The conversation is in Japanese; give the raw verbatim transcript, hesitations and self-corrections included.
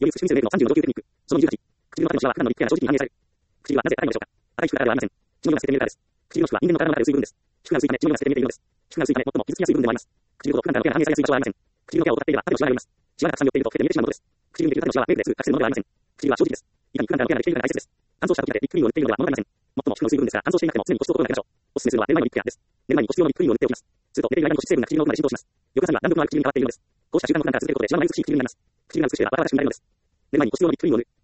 より促進するメールのさんじゅうの上級テクニック。そのにじゅうはち。唇の辺りのシワは普段の肉やの正直に反映される。唇はなぜ硬いのでしょうか。赤い皮膚からではありません。血のような透けて見えるからです。唇の皮膚は人間の体の中で薄い部分です。皮膚が薄いため血のような透けて見えているのです。皮膚が薄いため最も傷つきやすい部分でもあります。唇ほど普段からの毛が反映されやすい場所はありません。唇の毛を使っていれば肌のシワがあります。シワがたくさん寄っていると透けて見えてしまうのです。唇にできる肌のシワはメイクですぐ隠せるものではありません。唇は正直です。いかに普段からの毛ができているかが大切です。乾燥した時だけリップクリームを塗っているのでは物がありません。最も皮膚の薄い部分ですが乾燥していなくても常に保湿を心がけましょう。おすすめするのは寝る前のリップケアです。寝る前に保湿用のリップクリームを塗っておきます。すると寝ている間に保湿成分が唇の奥まで浸透します。翌朝には弾力のある唇に変わっているのです。こうした習慣を普段から続けることでシワのない美しい唇になります。唇が美しければバラバラしくなるのです。寝る前に保湿用のリップクリームを塗る。